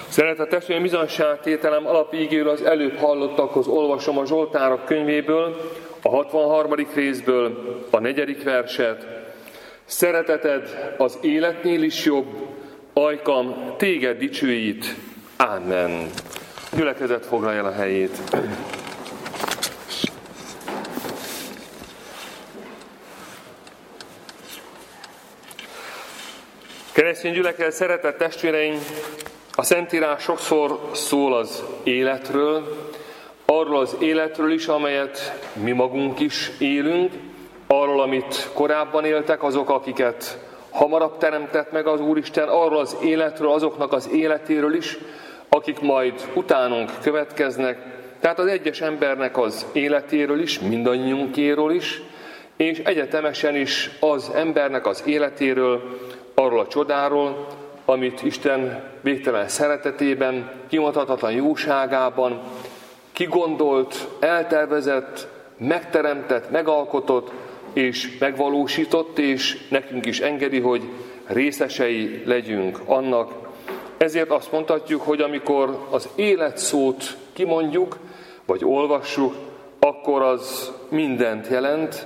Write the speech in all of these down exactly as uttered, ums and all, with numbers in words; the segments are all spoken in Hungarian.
Szeretett testvéreim, bizonyságtételem alapigéről az előbb hallottakhoz olvasom a Zsoltárok könyvéből, a hatvanharmadik részből a negyedik verset. Szereteted az életnél is jobb, ajkam téged dicsőít. Ámen. Gyülekezet foglalja el a helyét. Keresztény gyülekezet, szeretett testvéreim, a Szentírás sokszor szól az életről, arról az életről is, amelyet mi magunk is élünk, arról, amit korábban éltek azok, akiket hamarabb teremtett meg az Úristen, arról az életről, azoknak az életéről is, akik majd utánunk következnek, tehát az egyes embernek az életéről is, mindannyiunkéről is, és egyetemesen is az embernek az életéről, arról a csodáról, amit Isten végtelen szeretetében, kimondathatatlan jóságában kigondolt, eltervezett, megteremtett, megalkotott és megvalósított, és nekünk is engedi, hogy részesei legyünk annak. Ezért azt mondhatjuk, hogy amikor az élet szót kimondjuk, vagy olvassuk, akkor az mindent jelent,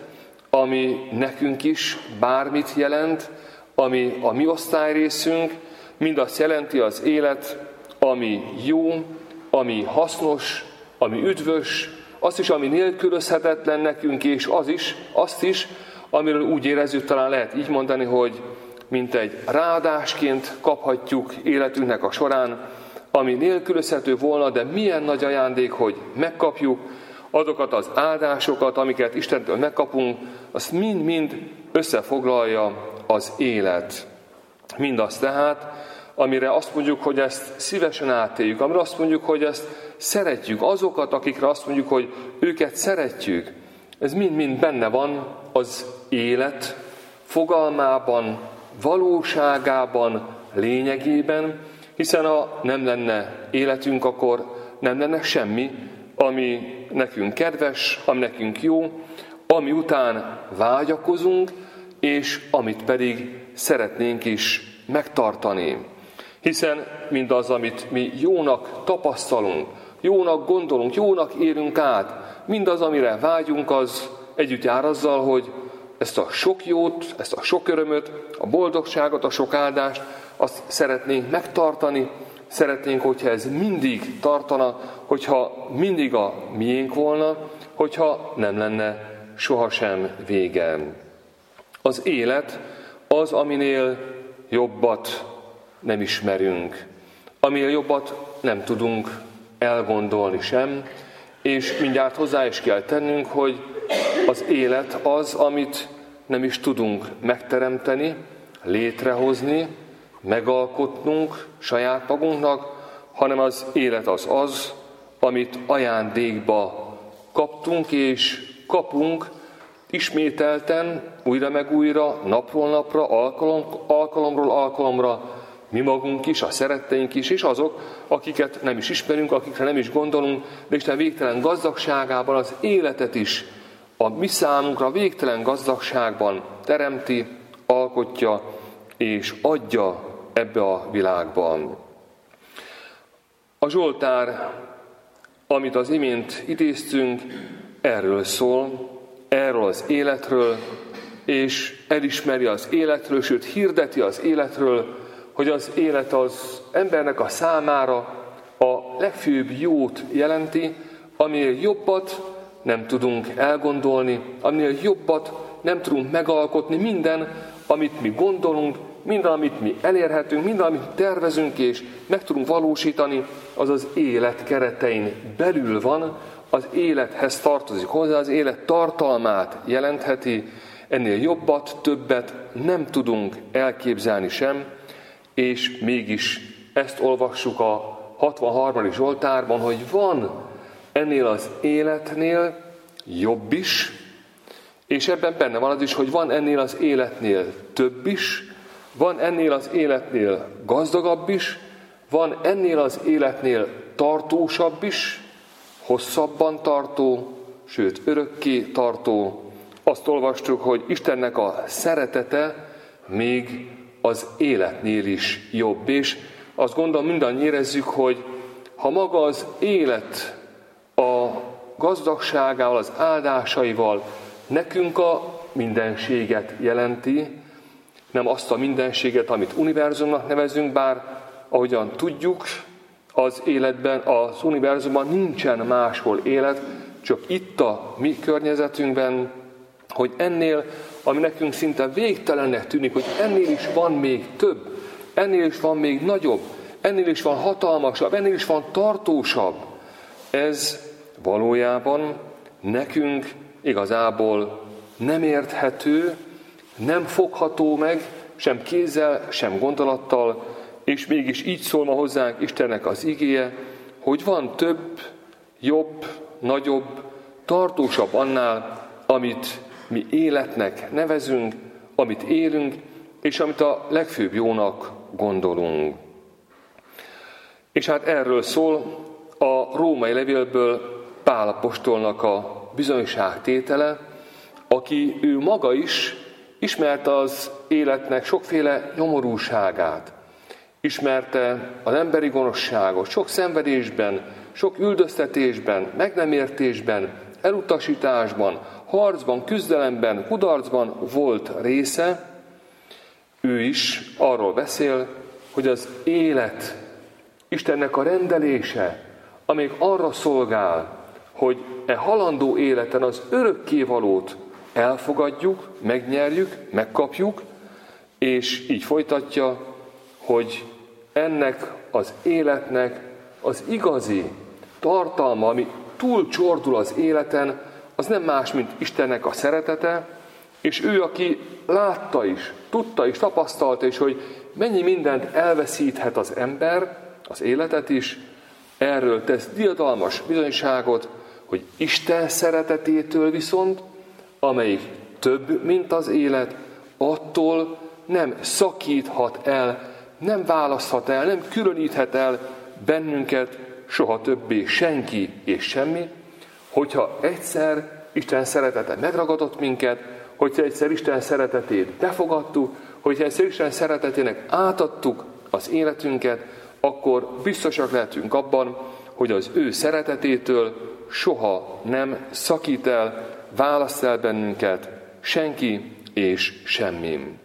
ami nekünk is bármit jelent, ami a mi osztályrészünk, mind azt jelenti az élet, ami jó, ami hasznos, ami üdvös, azt is, ami nélkülözhetetlen nekünk, és az is, azt is, amiről úgy érezzük, talán lehet így mondani, hogy mint egy ráadásként kaphatjuk életünknek a során, ami nélkülözhető volna, de milyen nagy ajándék, hogy megkapjuk azokat az áldásokat, amiket Istentől megkapunk, azt mind-mind összefoglalja az élet. Mindaz tehát, amire azt mondjuk, hogy ezt szívesen átéljük, amire azt mondjuk, hogy ezt szeretjük, azokat, akikre azt mondjuk, hogy őket szeretjük, ez mind-mind benne van az élet fogalmában, valóságában, lényegében, hiszen ha nem lenne életünk, akkor nem lenne semmi, ami nekünk kedves, ami nekünk jó, ami után vágyakozunk, és amit pedig szeretnénk is megtartani. Hiszen mindaz, amit mi jónak tapasztalunk, jónak gondolunk, jónak élünk át, mindaz, amire vágyunk, az együtt jár azzal, hogy ezt a sok jót, ezt a sok örömöt, a boldogságot, a sok áldást, azt szeretnénk megtartani, szeretnénk, hogyha ez mindig tartana, hogyha mindig a miénk volna, hogyha nem lenne sohasem vége. Az élet az, aminél jobbat nem ismerünk, aminél jobbat nem tudunk elgondolni sem, és mindjárt hozzá is kell tennünk, hogy az élet az, amit nem is tudunk megteremteni, létrehozni, megalkotnunk saját magunknak, hanem az élet az az, amit ajándékba kaptunk és kapunk ismételten, újra meg újra, napról napra, alkalom, alkalomról alkalomra, mi magunk is, a szeretteink is, és azok, akiket nem is ismerünk, akikre nem is gondolunk, de Isten végtelen gazdagságában az életet is a mi számunkra végtelen gazdagságban teremti, alkotja és adja ebbe a világban. A Zsoltár, amit az imént idéztünk, erről szól, erről az életről, és elismeri az életről, sőt hirdeti az életről, hogy az élet az embernek a számára a legfőbb jót jelenti, aminél jobbat nem tudunk elgondolni, aminél jobbat nem tudunk megalkotni. Minden, amit mi gondolunk, minden, amit mi elérhetünk, minden, amit tervezünk és meg tudunk valósítani, az az élet keretein belül van, az élethez tartozik hozzá, az élet tartalmát jelentheti, ennél jobbat, többet nem tudunk elképzelni sem, és mégis ezt olvassuk a hatvanharmadik Zsoltárban, hogy van ennél az életnél jobb is, és ebben benne van az is, hogy van ennél az életnél több is, van ennél az életnél gazdagabb is, van ennél az életnél tartósabb is, hosszabban tartó, sőt örökké tartó. Azt olvastuk, hogy Istennek a szeretete még az életnél is jobb, és azt gondolom mindannyian érezzük, hogy ha maga az élet a gazdagságával, az áldásaival nekünk a mindenséget jelenti, nem azt a mindenséget, amit univerzumnak nevezünk, bár ahogyan tudjuk, az életben, az univerzumban nincsen máshol élet, csak itt a mi környezetünkben, hogy ennél, ami nekünk szinte végtelennek tűnik, hogy ennél is van még több, ennél is van még nagyobb, ennél is van hatalmasabb, ennél is van tartósabb. Ez valójában nekünk igazából nem érthető, nem fogható meg, sem kézzel, sem gondolattal, és mégis így szól ma hozzánk Istennek az igéje, hogy van több, jobb, nagyobb, tartósabb annál, amit mi életnek nevezünk, amit élünk, és amit a legfőbb jónak gondolunk. És hát erről szól a római levélből Pál apostolnak a bizonyságtétele, aki ő maga is ismerte az életnek sokféle nyomorúságát, ismerte az emberi gonoszságot, sok szenvedésben, sok üldöztetésben, meg nem értésben, elutasításban, harcban, küzdelemben, kudarcban volt része. Ő is arról beszél, hogy az élet, Istennek a rendelése, amíg arra szolgál, hogy e halandó életen az örökkévalót elfogadjuk, megnyerjük, megkapjuk, és így folytatja, hogy ennek az életnek az igazi tartalma, ami túl csordul az életen, az nem más, mint Istennek a szeretete, és ő, aki látta is, tudta is, tapasztalta is, hogy mennyi mindent elveszíthet az ember, az életet is, erről tesz diadalmas bizonyságot, hogy Isten szeretetétől viszont, amelyik több, mint az élet, attól nem szakíthat el, nem választhat el, nem különíthet el bennünket soha többé senki és semmi, hogyha egyszer Isten szeretete megragadott minket, hogyha egyszer Isten szeretetét befogadtuk, hogyha egyszer Isten szeretetének átadtuk az életünket, akkor biztosak lehetünk abban, hogy az ő szeretetétől soha nem szakít el, választ el bennünket senki és semmi.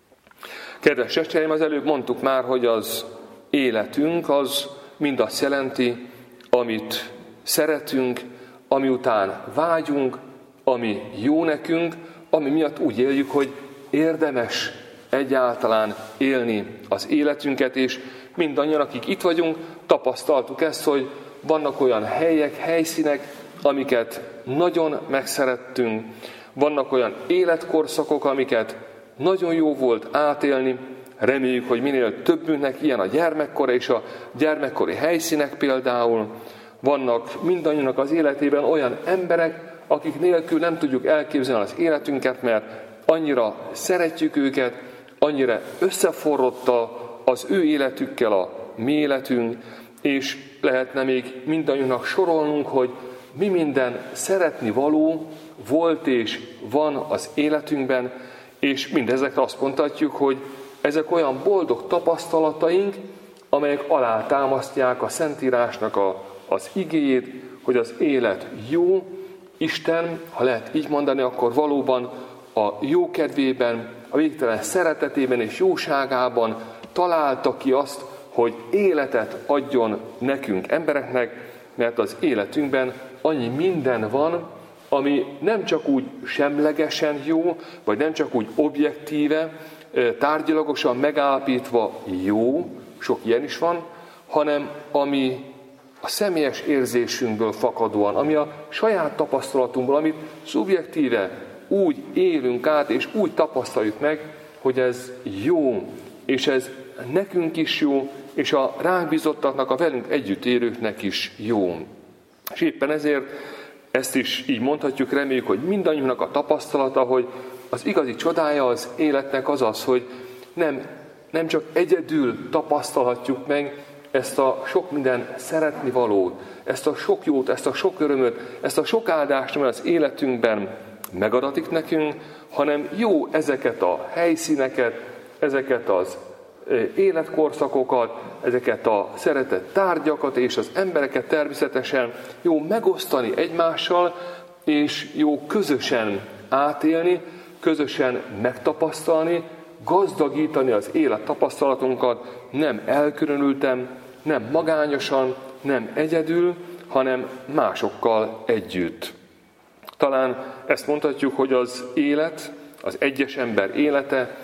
Kedves testvéreim, az előbb mondtuk már, hogy az életünk az mind azt jelenti, amit szeretünk, ami után vágyunk, ami jó nekünk, ami miatt úgy éljük, hogy érdemes egyáltalán élni az életünket, és mindannyian, akik itt vagyunk, tapasztaltuk ezt, hogy vannak olyan helyek, helyszínek, amiket nagyon megszerettünk, vannak olyan életkorszakok, amiket nagyon jó volt átélni, reméljük, hogy minél többünknek ilyen a gyermekkora és a gyermekkori helyszínek például. Vannak mindannyiunknak az életében olyan emberek, akik nélkül nem tudjuk elképzelni az életünket, mert annyira szeretjük őket, annyira összeforrott az ő életükkel a mi életünk, és lehetne még mindannyiunknak sorolnunk, hogy mi minden szeretni való volt és van az életünkben, és mindezekre azt mondhatjuk, hogy ezek olyan boldog tapasztalataink, amelyek alátámasztják a Szentírásnak a, az igéjét, hogy az élet jó, Isten, ha lehet így mondani, akkor valóban a jó kedvében, a végtelen szeretetében és jóságában találta ki azt, hogy életet adjon nekünk, embereknek, mert az életünkben annyi minden van, ami nem csak úgy semlegesen jó, vagy nem csak úgy objektíve, tárgyilagosan megállapítva jó, sok ilyen is van, hanem ami a személyes érzésünkből fakadóan, ami a saját tapasztalatunkból, amit szubjektíve úgy élünk át, és úgy tapasztaljuk meg, hogy ez jó, és ez nekünk is jó, és a ránk bízottaknak, a velünk együtt élőknek is jó. És éppen ezért ezt is így mondhatjuk, reméljük, hogy mindannyiunknak a tapasztalata, hogy az igazi csodája az életnek az az, hogy nem, nem csak egyedül tapasztalhatjuk meg ezt a sok minden szeretni valót, ezt a sok jót, ezt a sok örömöt, ezt a sok áldást, amely az életünkben megadatik nekünk, hanem jó ezeket a helyszíneket, ezeket az életkorszakokat, ezeket a szeretett tárgyakat és az embereket természetesen jó megosztani egymással, és jó közösen átélni, közösen megtapasztalni, gazdagítani az élettapasztalatunkat, nem elkülönülten, nem magányosan, nem egyedül, hanem másokkal együtt. Talán ezt mondhatjuk, hogy az élet, az egyes ember élete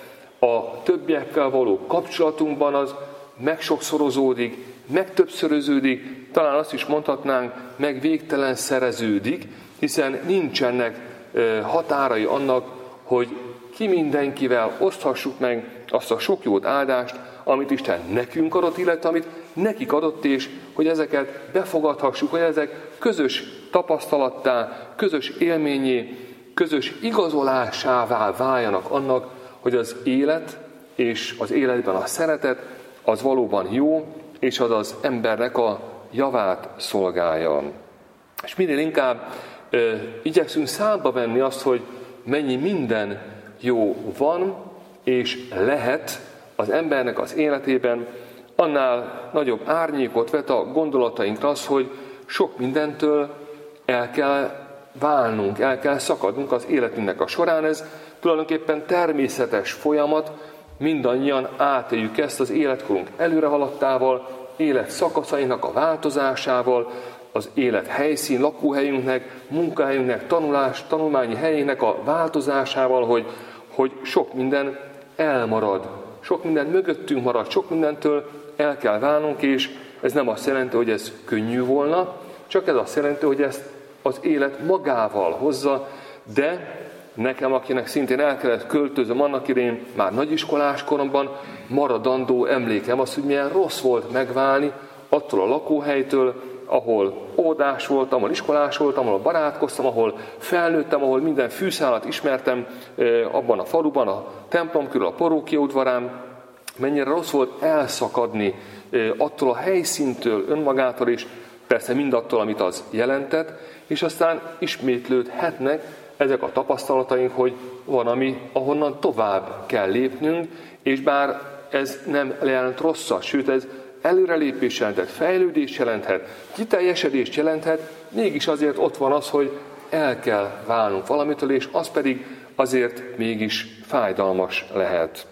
a többiekkel való kapcsolatunkban az megsokszorozódik, megtöbbszöröződik, talán azt is mondhatnánk, meg végtelen szereződik, hiszen nincsenek határai annak, hogy ki mindenkivel oszthassuk meg azt a sok jót, áldást, amit Isten nekünk adott, illetve amit nekik adott, és hogy ezeket befogadhassuk, hogy ezek közös tapasztalattá, közös élményé, közös igazolásává váljanak annak, hogy az élet és az életben a szeretet az valóban jó, és az az embernek a javát szolgálja. És minél inkább ö, igyekszünk számba venni azt, hogy mennyi minden jó van és lehet az embernek az életében, annál nagyobb árnyékot vet a gondolatainkra az, hogy sok mindentől el kell válnunk, el kell szakadnunk az életünknek a során. Ez tulajdonképpen természetes folyamat, mindannyian átéljük ezt az életkorunk előrehaladtával, élet szakaszainak a változásával, az élet helyszín, lakóhelyünknek, munkahelyünknek, tanulás, tanulmányi helyének a változásával, hogy, hogy sok minden elmarad, sok minden mögöttünk marad, sok mindentől el kell válnunk, és ez nem azt jelenti, hogy ez könnyű volna, csak ez azt jelenti, hogy ezt az élet magával hozza, de nekem, akinek szintén el kellett költözöm annak idején, már nagyiskolás koromban, maradandó emlékem az, hogy milyen rossz volt megválni attól a lakóhelytől, ahol óvodás voltam, ahol iskolás voltam, ahol barátkoztam, ahol felnőttem, ahol minden fűszálat ismertem abban a faluban, a templom körül, a parókia udvarán. Mennyire rossz volt elszakadni attól a helyszíntől, önmagától, és persze mindattól, amit az jelentett, és aztán ismétlődhetnek ezek a tapasztalataink, hogy van, ami ahonnan tovább kell lépnünk, és bár ez nem jelent rosszat, sőt ez előrelépés jelenthet, fejlődés jelenthet, kiteljesedést jelenthet, mégis azért ott van az, hogy el kell válnunk valamitől, és az pedig azért mégis fájdalmas lehet.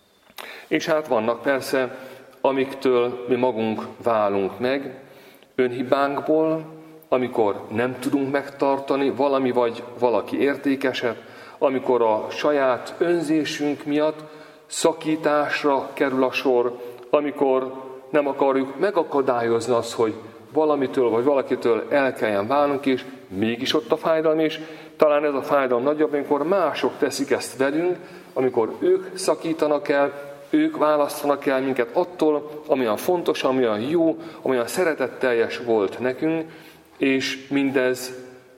És hát vannak persze, amiktől mi magunk válunk meg, önhibánkból, amikor nem tudunk megtartani valami vagy valaki értékeset, amikor a saját önzésünk miatt szakításra kerül a sor, amikor nem akarjuk megakadályozni azt, hogy valamitől vagy valakitől el kelljen válnunk, és mégis ott a fájdalom, és talán ez a fájdalom nagyobb, amikor mások teszik ezt velünk, amikor ők szakítanak el, ők választanak el minket attól, ami olyan fontos, ami olyan jó, ami olyan szeretetteljes volt nekünk, és mindez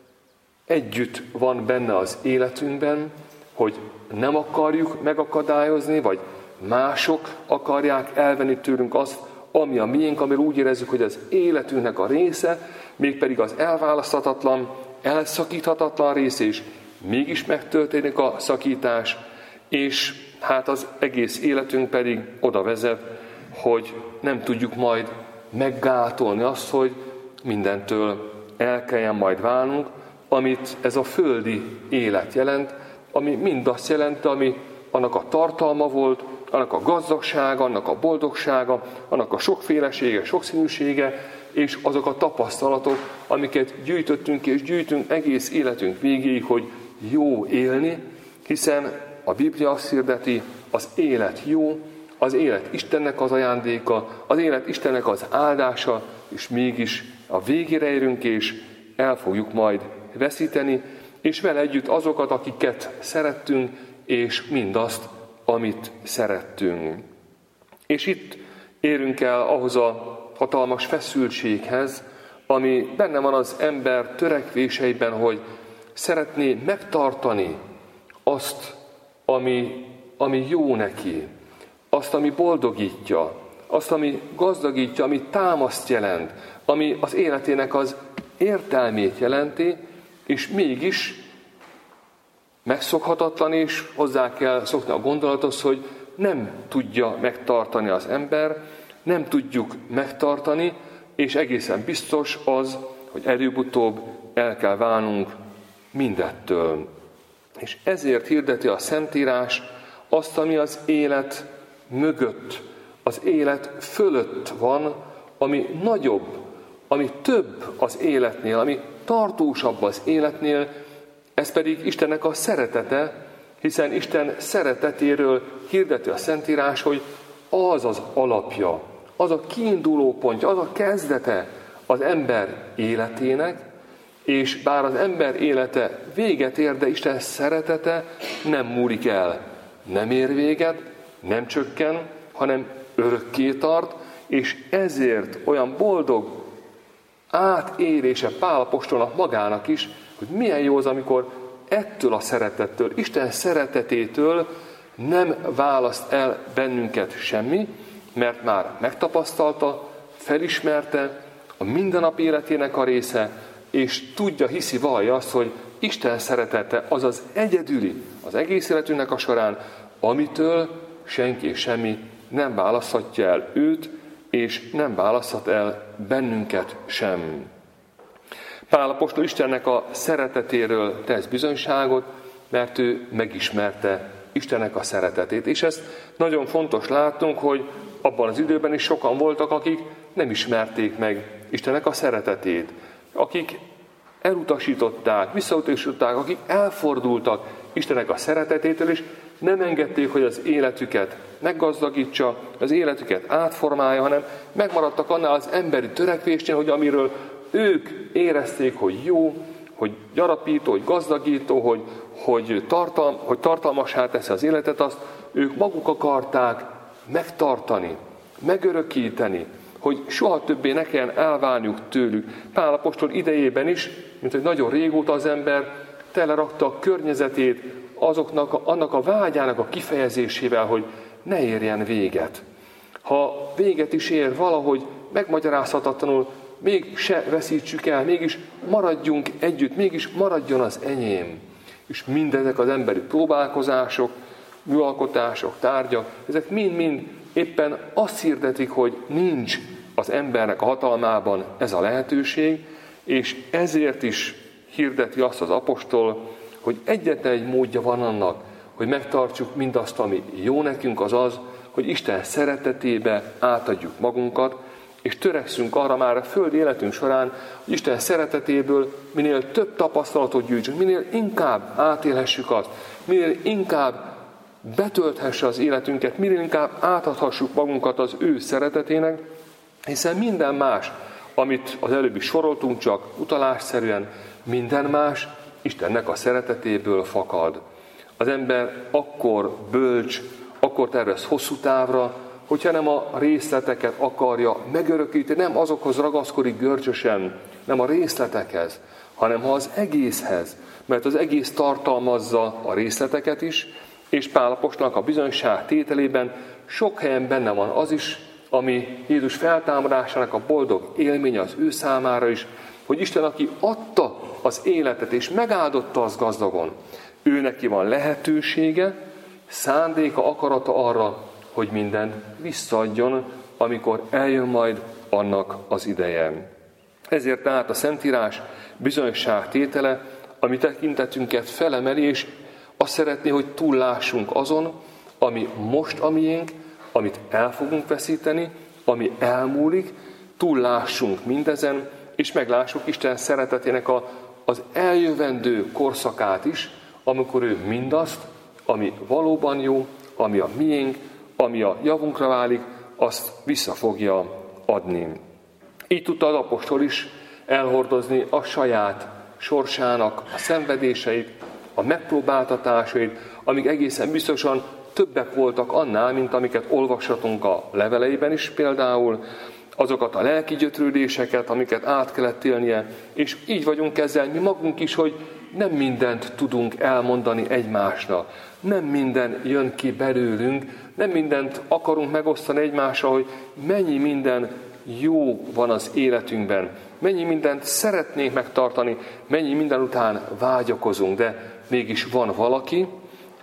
együtt van benne az életünkben, hogy nem akarjuk megakadályozni, vagy mások akarják elvenni tőlünk azt, ami a miénk, amiről úgy érezzük, hogy az életünknek a része, mégpedig az elválaszthatatlan, elszakíthatatlan rész, és mégis megtörténik a szakítás, és hát az egész életünk pedig oda vezet, hogy nem tudjuk majd meggátolni azt, hogy mindentől el kelljen majd válnunk, amit ez a földi élet jelent, ami mind azt jelenti, ami annak a tartalma volt, annak a gazdagsága, annak a boldogsága, annak a sokfélesége, sokszínűsége, és azok a tapasztalatok, amiket gyűjtöttünk és gyűjtünk egész életünk végéig, hogy jó élni, hiszen a Biblia azt hirdeti, az élet jó, az élet Istennek az ajándéka, az élet Istennek az áldása, és mégis a végére érünk, és el fogjuk majd veszíteni, és vele együtt azokat, akiket szerettünk, és mindazt, amit szerettünk. És itt érünk el ahhoz a hatalmas feszültséghez, ami benne van az ember törekvéseiben, hogy szeretné megtartani azt, ami, ami jó neki, azt, ami boldogítja, azt, ami gazdagítja, ami támaszt jelent, ami az életének az értelmét jelenti, és mégis megszokhatatlan, és hozzá kell szokni a gondolathoz, hogy nem tudja megtartani az ember, nem tudjuk megtartani, és egészen biztos az, hogy előbb-utóbb el kell válnunk mindettől. És ezért hirdeti a Szentírás azt, ami az élet mögött, az élet fölött van, ami nagyobb, ami több az életnél, ami tartósabb az életnél, ez pedig Istennek a szeretete, hiszen Isten szeretetéről hirdeti a Szentírás, hogy az az alapja, az a kiinduló pontja, az a kezdete az ember életének, és bár az ember élete véget ér, de Isten szeretete nem múlik el, nem ér véget, nem csökken, hanem örökké tart, és ezért olyan boldog átélése Pál apostolnak magának is, hogy milyen jó az, amikor ettől a szeretettől, Isten szeretetétől nem választ el bennünket semmi, mert már megtapasztalta, felismerte, a mindennap életének a része, és tudja, hiszi, vallja azt, hogy Isten szeretete az az egyedüli az egész életünknek a során, amitől senki és semmi nem választhatja el őt, és nem választhat el bennünket sem. Pál apostol Istennek a szeretetéről tesz bizonyságot, mert ő megismerte Istennek a szeretetét. És ezt nagyon fontos látnunk, hogy abban az időben is sokan voltak, akik nem ismerték meg Istennek a szeretetét, akik elutasították, visszautasították, akik elfordultak Istennek a szeretetétől, és nem engedték, hogy az életüket meggazdagítsa, az életüket átformálja, hanem megmaradtak annál az emberi törekvésnél, hogy amiről ők érezték, hogy jó, hogy gyarapító, hogy gazdagító, hogy, hogy, tartal, hogy tartalmassá teszi az életet, azt ők maguk akarták megtartani, megörökíteni, hogy soha többé ne kelljen elválniuk tőlük. Pál apostol idejében is, mint hogy nagyon régóta az ember telerakta a környezetét azoknak, annak a vágyának a kifejezésével, hogy ne érjen véget. Ha véget is ér valahogy megmagyarázhatatlanul, még se veszítsük el, mégis maradjunk együtt, mégis maradjon az enyém. És mindezek az emberi próbálkozások, műalkotások, tárgyak, ezek mind-mind éppen azt hirdetik, hogy nincs az embernek a hatalmában ez a lehetőség, és ezért is hirdeti azt az apostol, hogy egyetlen egy módja van annak, hogy megtartsuk mindazt, ami jó nekünk, az az, hogy Isten szeretetébe átadjuk magunkat, és törekszünk arra már a földi életünk során, hogy Isten szeretetéből minél több tapasztalatot gyűjtsünk, minél inkább átélhessük azt, minél inkább betölthesse az életünket, minél inkább átadhassuk magunkat az ő szeretetének, hiszen minden más, amit az előbb is soroltunk, csak utalásszerűen, minden más Istennek a szeretetéből fakad. Az ember akkor bölcs, akkor tervez hosszú távra, hogyha nem a részleteket akarja megörökíteni, nem azokhoz ragaszkodik görcsösen, nem a részletekhez, hanem ha az egészhez, mert az egész tartalmazza a részleteket is, és Pál apostolnak a bizonyság tételében sok helyen benne van az is, ami Jézus feltámadásának a boldog élménye az ő számára is, hogy Isten, aki adta az életet és megáldotta az gazdagon, ő neki van lehetősége, szándéka, akarata arra, hogy mindent visszaadjon, amikor eljön majd annak az ideje. Ezért tehát a Szentírás bizonyság tétele, ami tekintetünket felemeli, és azt szeretné, hogy túllássunk azon, ami most a miénk, amit el fogunk veszíteni, ami elmúlik, túllássunk mindezen, és meglássuk Isten szeretetének a, az eljövendő korszakát is, amikor ő mindazt, ami valóban jó, ami a miénk, ami a javunkra válik, azt vissza fogja adni. Így tudta az apostol is elhordozni a saját sorsának a szenvedéseit, a megpróbáltatásait, amik egészen biztosan többek voltak annál, mint amiket olvashatunk a leveleiben is például, azokat a lelki gyötrődéseket, amiket át kellett élnie, és így vagyunk ezzel mi magunk is, hogy nem mindent tudunk elmondani egymásnak, nem minden jön ki belőlünk, nem mindent akarunk megosztani egymással, hogy mennyi minden jó van az életünkben, mennyi mindent szeretnénk megtartani, mennyi minden után vágyakozunk, de mégis van valaki,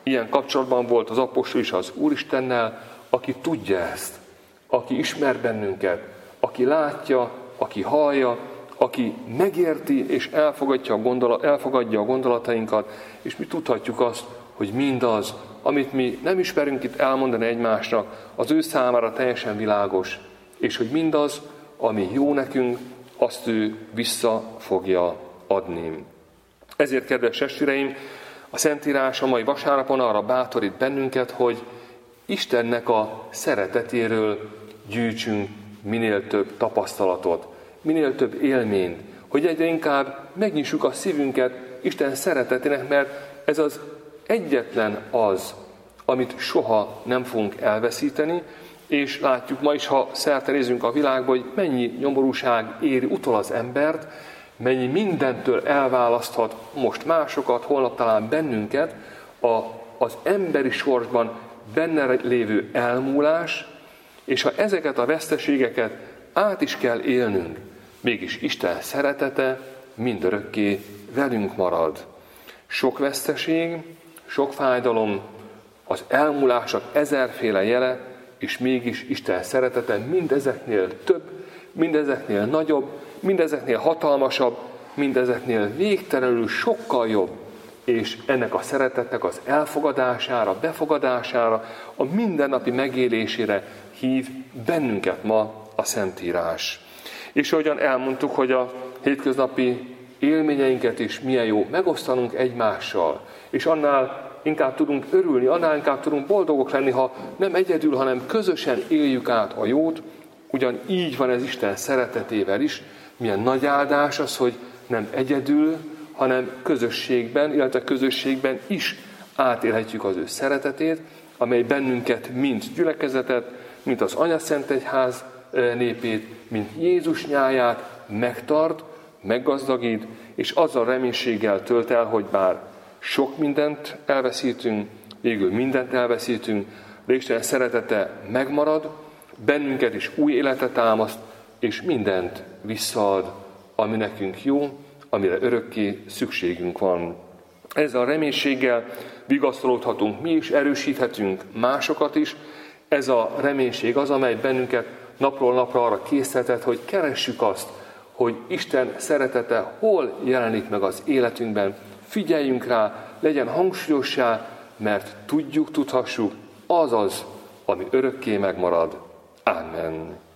ilyen kapcsolatban volt az apostol is az Úristennel, aki tudja ezt, aki ismer bennünket, aki látja, aki hallja, aki megérti és elfogadja a, gondolat, elfogadja a gondolatainkat, és mi tudhatjuk azt, hogy mindaz, amit mi nem ismerünk itt elmondani egymásnak, az ő számára teljesen világos, és hogy mindaz, ami jó nekünk, azt ő vissza fogja adni. Ezért, kedves testvéreim, a Szentírás a mai vasárnapon arra bátorít bennünket, hogy Istennek a szeretetéről gyűjtsünk minél több tapasztalatot, minél több élményt, hogy egyre inkább megnyissuk a szívünket Isten szeretetének, mert ez az egyetlen az, amit soha nem fogunk elveszíteni, és látjuk ma is, ha szerte nézünk a világba, hogy mennyi nyomorúság éri utol az embert, mennyi mindentől elválaszthat most másokat, holnap talán bennünket, a, az emberi sorsban benne lévő elmúlás, és ha ezeket a veszteségeket át is kell élnünk, mégis Isten szeretete mindörökké velünk marad. Sok veszteség, sok fájdalom, az elmúlásnak ezerféle jele, és mégis Isten szeretete mindezeknél több, mindezeknél nagyobb, mindezeknél hatalmasabb, mindezeknél végtelenül sokkal jobb, és ennek a szeretetnek az elfogadására, befogadására, a mindennapi megélésére hív bennünket ma a Szentírás. És ahogyan elmondtuk, hogy a hétköznapi élményeinket is milyen jó megosztanunk egymással, és annál inkább tudunk örülni, annál inkább tudunk boldogok lenni, ha nem egyedül, hanem közösen éljük át a jót. Ugyan így van ez Isten szeretetével is. Milyen nagy áldás az, hogy nem egyedül, hanem közösségben, illetve közösségben is átélhetjük az ő szeretetét, amely bennünket, mint gyülekezetet, mint az Anyaszentegyház népét, mint Jézus nyáját megtart, meggazdagít, és azzal reménységgel tölt el, hogy bár sok mindent elveszítünk, végül mindent elveszítünk, de Isten szeretete megmarad, bennünket is új életet támaszt, és mindent visszaad, ami nekünk jó, amire örökké szükségünk van. Ezzel a reménységgel vigasztalódhatunk mi is, erősíthetünk másokat is. Ez a reménység az, amely bennünket napról napra arra késztetett, hogy keressük azt, hogy Isten szeretete hol jelenik meg az életünkben. Figyeljünk rá, legyen hangsúlyossá, mert tudjuk, tudhassuk, az az, ami örökké megmarad. Amen.